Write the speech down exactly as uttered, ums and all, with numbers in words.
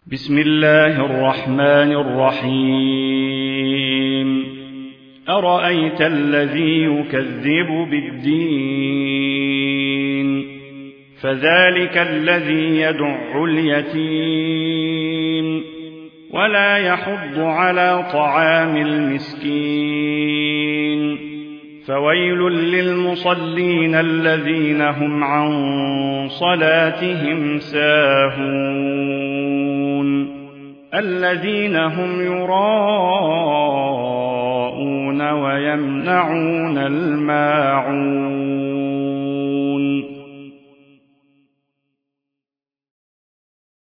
بسم الله الرحمن الرحيم أرأيت الذي يكذب بالدين فذلك الذي يدع اليتيم ولا يحض على طعام المسكين فويل للمصلين الذين هم عن صلاتهم ساهون الذين هم يراءون ويمنعون الماعون